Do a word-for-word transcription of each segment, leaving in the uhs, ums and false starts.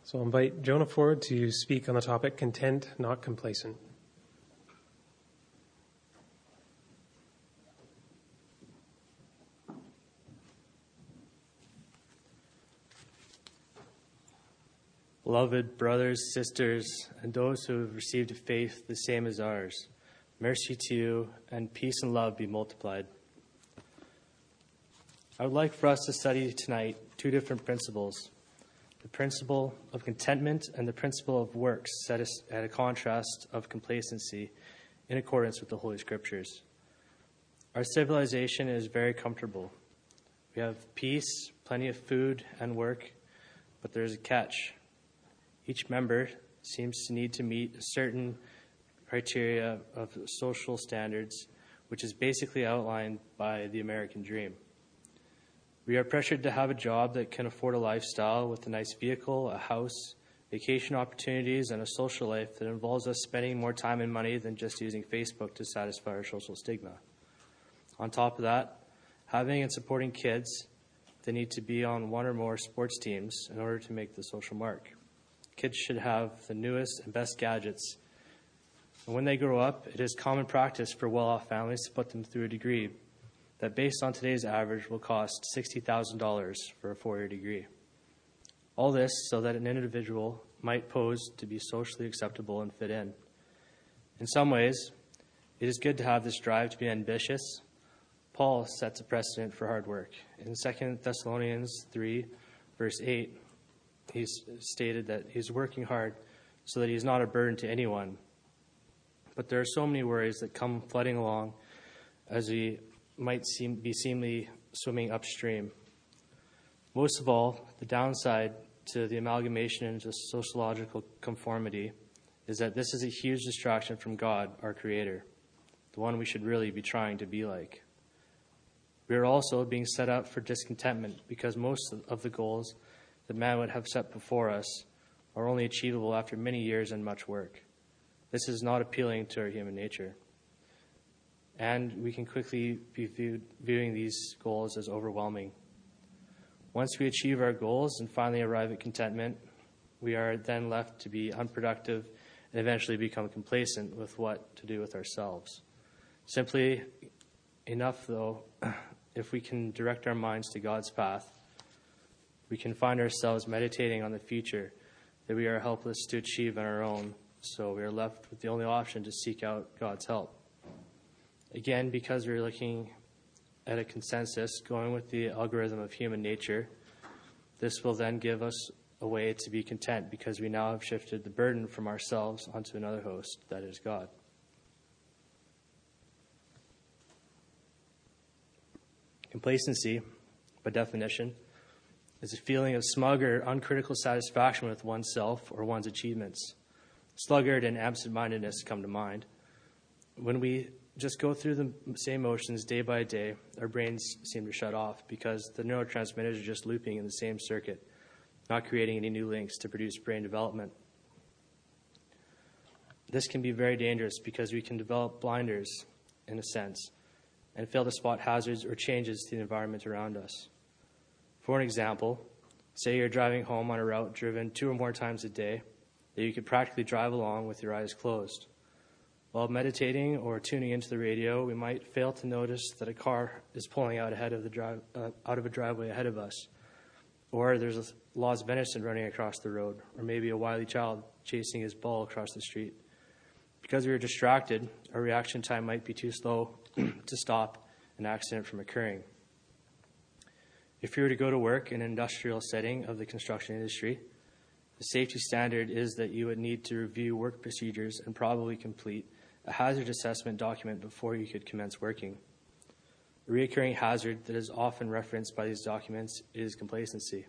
So I'll invite Jonah forward to speak on the topic, content, not complacent. Beloved brothers, sisters, and those who have received a faith the same as ours, mercy to you and peace and love be multiplied. I would like for us to study tonight two different principles, the principle of contentment and the principle of works set at a contrast of complacency in accordance with the Holy Scriptures. Our civilization is very comfortable. We have peace, plenty of food and work, but there's a catch. Each member seems to need to meet a certain criteria of social standards, which is basically outlined by the American dream. We are pressured to have a job that can afford a lifestyle with a nice vehicle, a house, vacation opportunities, and a social life that involves us spending more time and money than just using Facebook to satisfy our social stigma. On top of that, having and supporting kids that need to be on one or more sports teams in order to make the social mark. Kids should have the newest and best gadgets. And when they grow up, it is common practice for well-off families to put them through a degree that, based on today's average, will cost sixty thousand dollars for a four-year degree. All this so that an individual might pose to be socially acceptable and fit in. In some ways, it is good to have this drive to be ambitious. Paul sets a precedent for hard work. In Second Thessalonians three, verse eight, he's stated that he's working hard so that he's not a burden to anyone. But there are so many worries that come flooding along as we might seem, be seemingly swimming upstream. Most of all, the downside to the amalgamation into sociological conformity is that this is a huge distraction from God, our Creator, the one we should really be trying to be like. We are also being set up for discontentment because most of the goals that man would have set before us are only achievable after many years and much work. This is not appealing to our human nature. And we can quickly be viewed, viewing these goals as overwhelming. Once we achieve our goals and finally arrive at contentment, we are then left to be unproductive and eventually become complacent with what to do with ourselves. Simply enough, though, if we can direct our minds to God's path, we can find ourselves meditating on the future that we are helpless to achieve on our own, so we are left with the only option to seek out God's help. Again, because we're looking at a consensus, going with the algorithm of human nature, this will then give us a way to be content because we now have shifted the burden from ourselves onto another host, that is God. Complacency, by definition, is a feeling of smug or uncritical satisfaction with oneself or one's achievements. Sluggard and absent-mindedness come to mind. When we just go through the same motions day by day, our brains seem to shut off because the neurotransmitters are just looping in the same circuit, not creating any new links to produce brain development. This can be very dangerous because we can develop blinders, in a sense, and fail to spot hazards or changes to the environment around us. For an example, say you're driving home on a route driven two or more times a day that you could practically drive along with your eyes closed. While meditating or tuning into the radio, we might fail to notice that a car is pulling out ahead of the drive, uh, out of a driveway ahead of us, or there's a lost venison running across the road, or maybe a wily child chasing his ball across the street. Because we are distracted, our reaction time might be too slow to stop an accident from occurring. If you were to go to work in an industrial setting of the construction industry, the safety standard is that you would need to review work procedures and probably complete a hazard assessment document before you could commence working. A recurring hazard that is often referenced by these documents is complacency.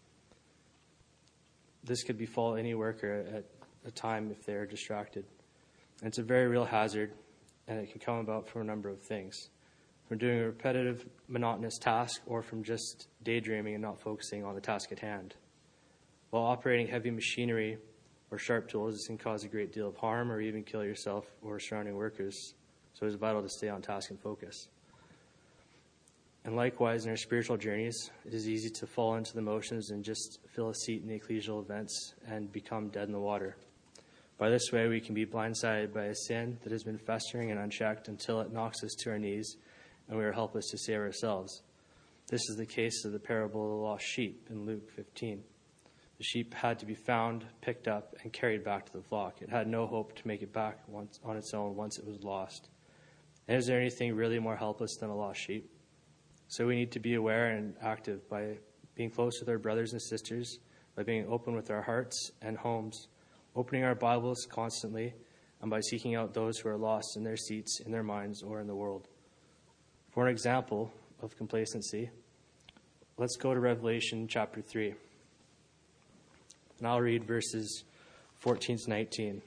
This could befall any worker at a time if they are distracted. And it's a very real hazard, and it can come about from a number of things. From doing a repetitive, monotonous task, or from just daydreaming and not focusing on the task at hand. While operating heavy machinery or sharp tools, this can cause a great deal of harm or even kill yourself or surrounding workers, so it's vital to stay on task and focus. And likewise, in our spiritual journeys, it is easy to fall into the motions and just fill a seat in the ecclesial events and become dead in the water. By this way, we can be blindsided by a sin that has been festering and unchecked until it knocks us to our knees and we are helpless to save ourselves. This is the case of the parable of the lost sheep in Luke fifteen. The sheep had to be found, picked up, and carried back to the flock. It had no hope to make it back once, on its own once it was lost. And is there anything really more helpless than a lost sheep? So we need to be aware and active by being close with our brothers and sisters, by being open with our hearts and homes, opening our Bibles constantly, and by seeking out those who are lost in their seats, in their minds, or in the world. For an example of complacency, let's go to Revelation chapter three. And I'll read verses fourteen to nineteen.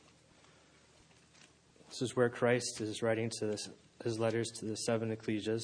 This is where Christ is writing to this, his letters to the seven ecclesias.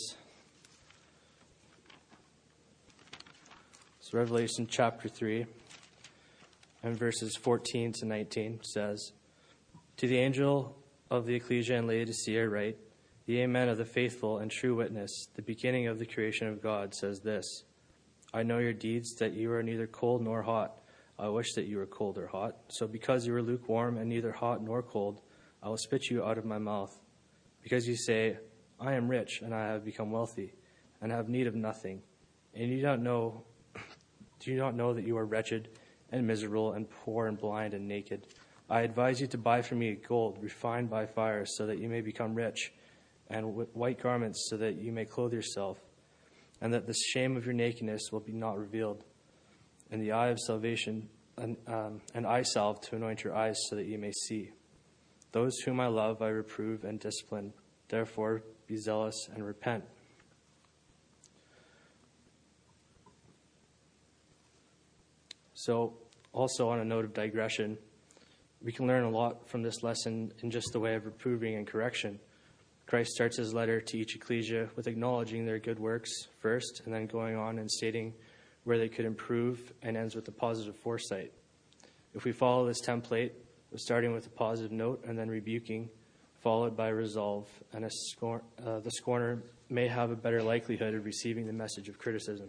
So Revelation chapter three and verses fourteen to nineteen says, "To the angel of the ecclesia in Laodicea write, the Amen of the faithful and true witness, the beginning of the creation of God, says this, I know your deeds, that you are neither cold nor hot. I wish that you were cold or hot. So because you are lukewarm and neither hot nor cold, I will spit you out of my mouth. Because you say, I am rich and I have become wealthy and have need of nothing. And you don't know, do you not know that you are wretched and miserable and poor and blind and naked? I advise you to buy from me gold refined by fire so that you may become rich, and white garments so that you may clothe yourself, and that the shame of your nakedness will be not revealed, and the eye of salvation, and um, an eye salve to anoint your eyes so that you may see. Those whom I love I reprove and discipline. Therefore be zealous and repent." So, also on a note of digression, we can learn a lot from this lesson in just the way of reproving and correction. Christ starts his letter to each ecclesia with acknowledging their good works first, and then going on and stating where they could improve, and ends with a positive foresight. If we follow this template of starting with a positive note and then rebuking, followed by resolve, and a scorn, uh, the scorner may have a better likelihood of receiving the message of criticism.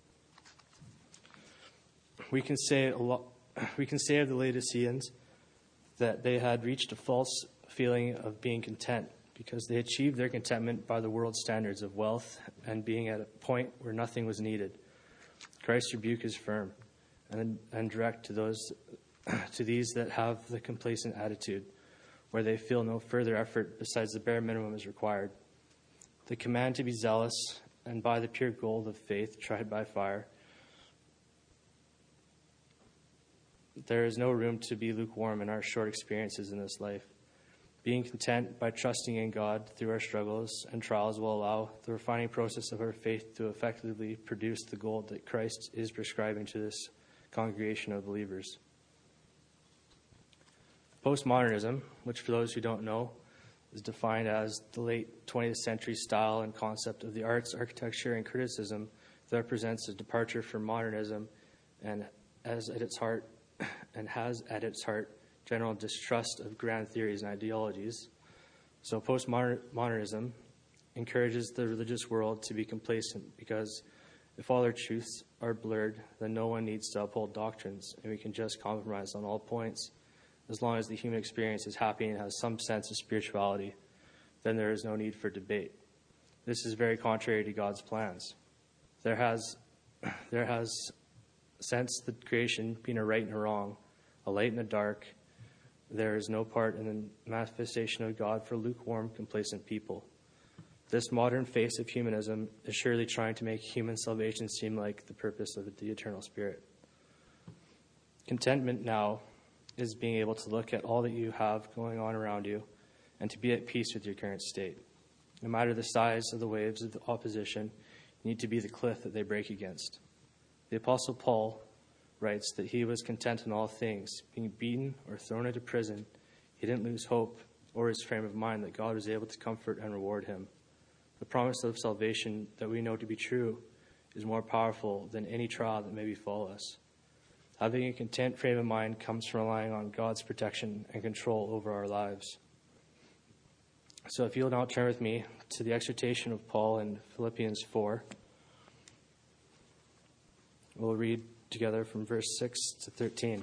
We can say a lot. We can say of the Laodiceans that they had reached a false feeling of being content, because they achieved their contentment by the world's standards of wealth and being at a point where nothing was needed. Christ's rebuke is firm and, and direct to those, to these that have the complacent attitude, where they feel no further effort besides the bare minimum is required. The command to be zealous and buy the pure gold of faith tried by fire. There is no room to be lukewarm in our short experiences in this life. Being content by trusting in God through our struggles and trials will allow the refining process of our faith to effectively produce the gold that Christ is prescribing to this congregation of believers. Postmodernism, which for those who don't know, is defined as the late twentieth century style and concept of the arts, architecture, and criticism that represents a departure from modernism and as at its heart and has at its heart general distrust of grand theories and ideologies. So postmodernism encourages the religious world to be complacent, because if all our truths are blurred, then no one needs to uphold doctrines, and we can just compromise on all points. As long as the human experience is happy and has some sense of spirituality, then there is no need for debate. This is very contrary to God's plans. There has, there has since the creation been a right and a wrong, a light and a dark. There is no part in the manifestation of God for lukewarm, complacent people. This modern face of humanism is surely trying to make human salvation seem like the purpose of the eternal spirit. Contentment now is being able to look at all that you have going on around you and to be at peace with your current state. No matter the size of the waves of the opposition, you need to be the cliff that they break against. The Apostle Paul writes that he was content in all things, being beaten or thrown into prison. He didn't lose hope or his frame of mind that God was able to comfort and reward him. The promise of salvation that we know to be true is more powerful than any trial that may befall us. Having a content frame of mind comes from relying on God's protection and control over our lives. So if you'll now turn with me to the exhortation of Paul in Philippians four. We'll read together from verse six to thirteen.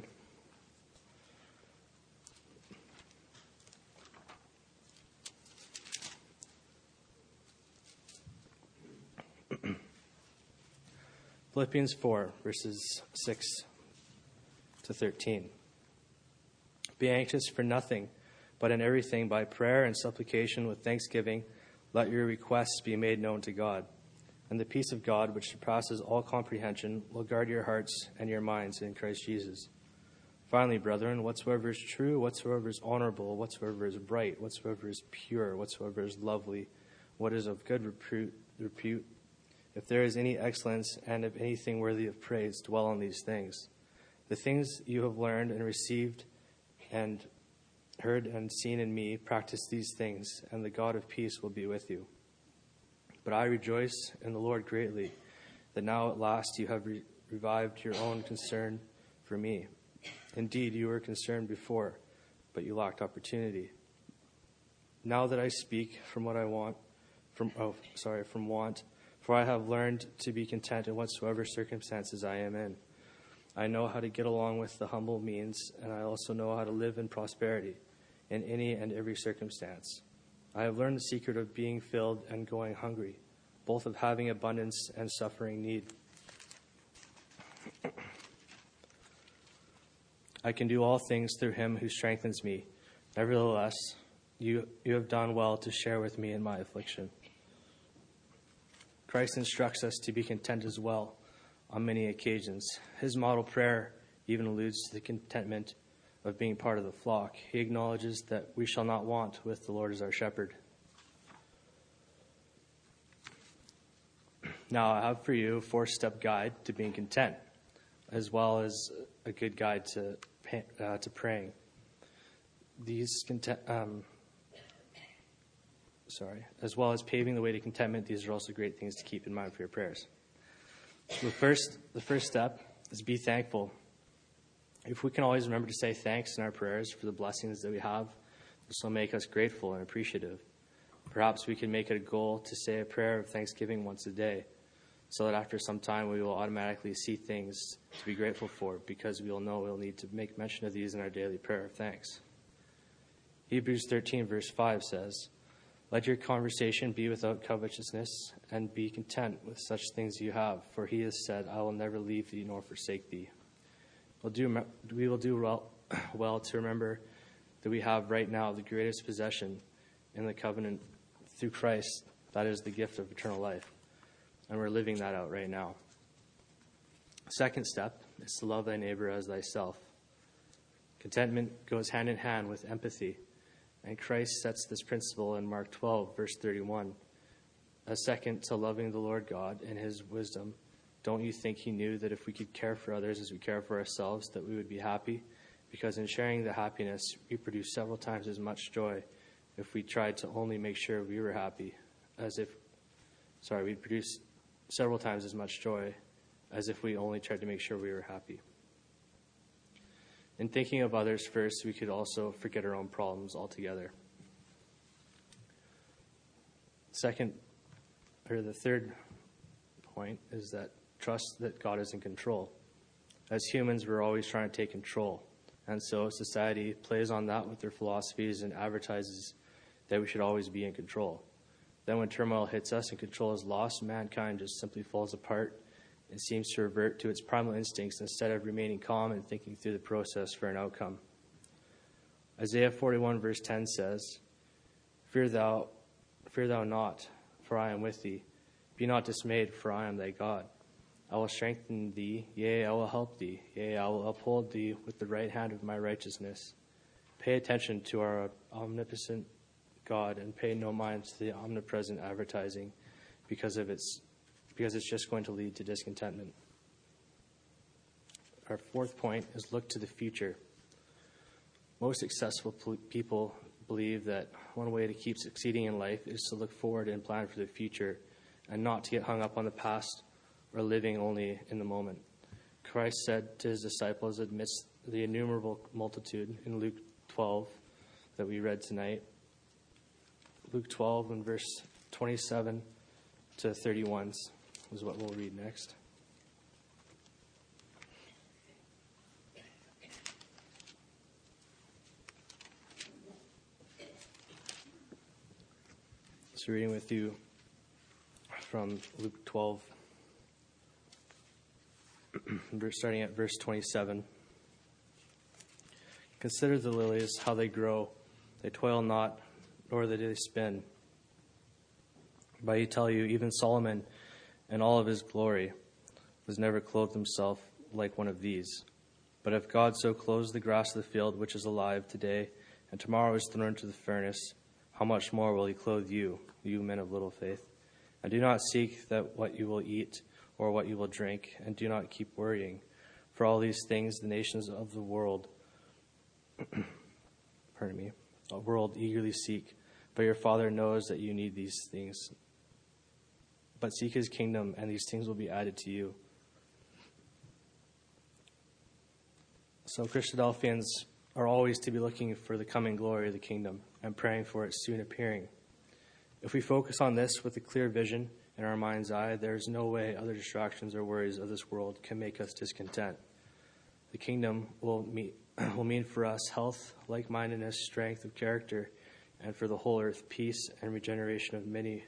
Philippians four, verses six to thirteen. Be anxious for nothing, but in everything by prayer and supplication with thanksgiving, let your requests be made known to God. And the peace of God, which surpasses all comprehension, will guard your hearts and your minds in Christ Jesus. Finally, brethren, whatsoever is true, whatsoever is honorable, whatsoever is right, whatsoever is pure, whatsoever is lovely, what is of good repute, repute, if there is any excellence and of anything worthy of praise, dwell on these things. The things you have learned and received and heard and seen in me, practice these things, and the God of peace will be with you. But I rejoice in the Lord greatly, that now at last you have re- revived your own concern for me. Indeed, you were concerned before, but you lacked opportunity. Now that I speak from what I want, from oh, sorry, from want, for I have learned to be content in whatsoever circumstances I am in. I know how to get along with the humble means, and I also know how to live in prosperity in any and every circumstance. I have learned the secret of being filled and going hungry, both of having abundance and suffering need. I can do all things through him who strengthens me. Nevertheless, you, you have done well to share with me in my affliction. Christ instructs us to be content as well on many occasions. His model prayer even alludes to the contentment of being part of the flock. He acknowledges that we shall not want with the Lord as our shepherd. Now, I have for you a four-step guide to being content, as well as a good guide to uh, to praying. These content, um, sorry, as well as paving the way to contentment. These are also great things to keep in mind for your prayers. The first, the first step is be thankful. If we can always remember to say thanks in our prayers for the blessings that we have, this will make us grateful and appreciative. Perhaps we can make it a goal to say a prayer of thanksgiving once a day, so that after some time we will automatically see things to be grateful for, because we will know we'll need to make mention of these in our daily prayer of thanks. Hebrews thirteen verse five says, "Let your conversation be without covetousness, and be content with such things you have, for he has said, I will never leave thee nor forsake thee." We'll do, we will do well, well to remember that we have right now the greatest possession in the covenant through Christ, that is the gift of eternal life. And we're living that out right now. Second step is to love thy neighbor as thyself. Contentment goes hand in hand with empathy, and Christ sets this principle in Mark twelve, verse thirty-one. A second to loving the Lord God in his wisdom, don't you think he knew that if we could care for others as we care for ourselves, that we would be happy? Because in sharing the happiness, we produce several times as much joy if we tried to only make sure we were happy, as if, sorry, we'd produce several times as much joy as if we only tried to make sure we were happy. In thinking of others first, we could also forget our own problems altogether. Second, or the third point is that trust that God is in control. As humans, we're always trying to take control. And so society plays on that with their philosophies and advertises that we should always be in control. Then when turmoil hits us and control is lost, mankind just simply falls apart and seems to revert to its primal instincts instead of remaining calm and thinking through the process for an outcome. Isaiah forty-one verse ten says, Fear thou, fear thou not, for I am with thee. Be not dismayed, for I am thy God. I will strengthen thee, yea, I will help thee, yea, I will uphold thee with the right hand of my righteousness. Pay attention to our omnipotent God and pay no mind to the omnipresent advertising, because of its because it's just going to lead to discontentment. Our fourth point is look to the future. Most successful people believe that one way to keep succeeding in life is to look forward and plan for the future, and not to get hung up on the past or living only in the moment. Christ said to his disciples amidst the innumerable multitude in Luke twelve that we read tonight, Luke twelve and verse twenty-seven to thirty-one is what we'll read next. So reading with you from Luke twelve, starting at verse twenty-seven. Consider the lilies, how they grow. They toil not, nor do they spin. But I tell you, even Solomon in all of his glory was never clothed himself like one of these. But if God so clothes the grass of the field, which is alive today, and tomorrow is thrown into the furnace, how much more will he clothe you, you men of little faith? And do not seek that what you will eat or what you will drink, and do not keep worrying. For all these things the nations of the world, pardon me, the world eagerly seek. But your Father knows that you need these things. But seek his kingdom, and these things will be added to you. So Christadelphians are always to be looking for the coming glory of the kingdom and praying for its soon appearing. If we focus on this with a clear vision in our mind's eye, there is no way other distractions or worries of this world can make us discontent. The kingdom will mean, will mean for us health, like-mindedness, strength of character, and for the whole earth, peace and regeneration of many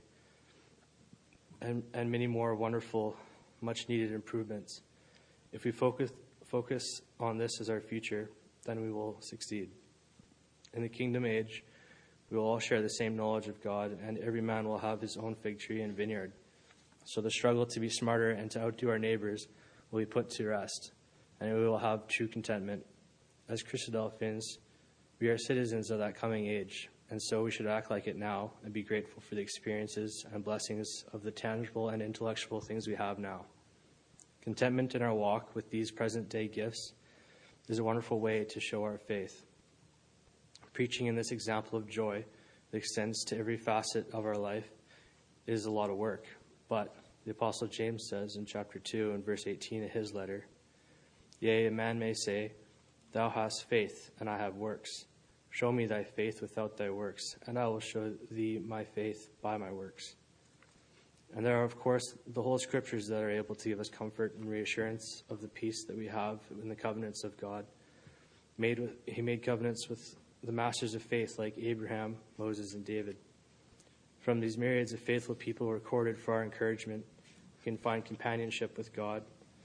and, and many more wonderful, much-needed improvements. If we focus focus on this as our future, then we will succeed. In the kingdom age, we will all share the same knowledge of God, and every man will have his own fig tree and vineyard. So the struggle to be smarter and to outdo our neighbors will be put to rest, and we will have true contentment. As Christadelphians, we are citizens of that coming age, and so we should act like it now and be grateful for the experiences and blessings of the tangible and intellectual things we have now. Contentment in our walk with these present-day gifts is a wonderful way to show our faith. Preaching in this example of joy that extends to every facet of our life is a lot of work. But the Apostle James says in chapter two and verse eighteen of his letter, "Yea, a man may say, Thou hast faith, and I have works. Show me thy faith without thy works, and I will show thee my faith by my works." And there are, of course, the whole scriptures that are able to give us comfort and reassurance of the peace that we have in the covenants of God. Made with, he made covenants with the masters of faith like Abraham, Moses, and David. From these myriads of faithful people recorded for our encouragement, we can find companionship with God.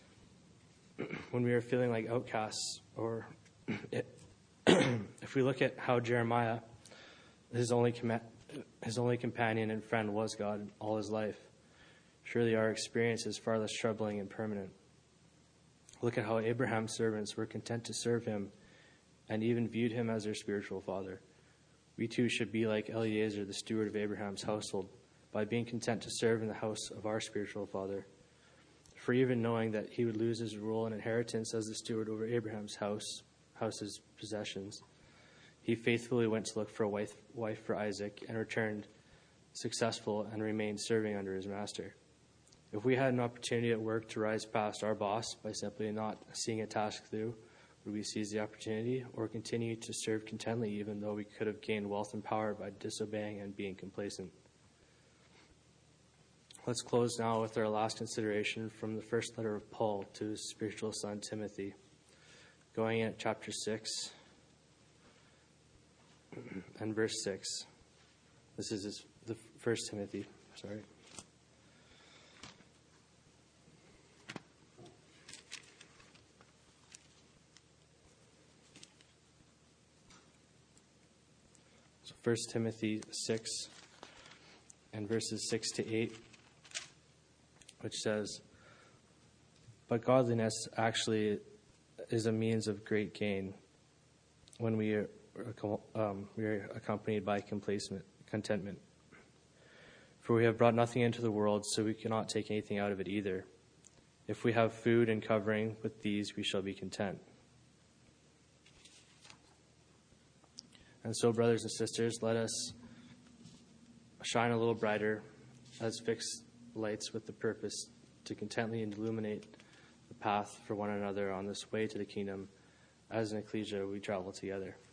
When we are feeling like outcasts, or if we look at how Jeremiah, his only, com- his only companion and friend was God all his life, surely our experience is far less troubling and permanent. Look at how Abraham's servants were content to serve him and even viewed him as their spiritual father. We too should be like Eliezer, the steward of Abraham's household, by being content to serve in the house of our spiritual father. For even knowing that he would lose his rule and inheritance as the steward over Abraham's house, house's possessions, he faithfully went to look for a wife, wife for Isaac and returned successful and remained serving under his master. If we had an opportunity at work to rise past our boss by simply not seeing a task through, would we seize the opportunity or continue to serve contently even though we could have gained wealth and power by disobeying and being complacent? Let's close now with our last consideration from the first letter of Paul to his spiritual son Timothy. Going at chapter six and verse six. This is his, the First Timothy, sorry. So First Timothy six and verses six to eight, which says, "But godliness actually is a means of great gain when we are, um, we are accompanied by complacent contentment. For we have brought nothing into the world, so we cannot take anything out of it either. If we have food and covering, with these we shall be content." And so, brothers and sisters, let us shine a little brighter as fixed lights with the purpose to contently illuminate the path for one another on this way to the kingdom. As an ecclesia, we travel together.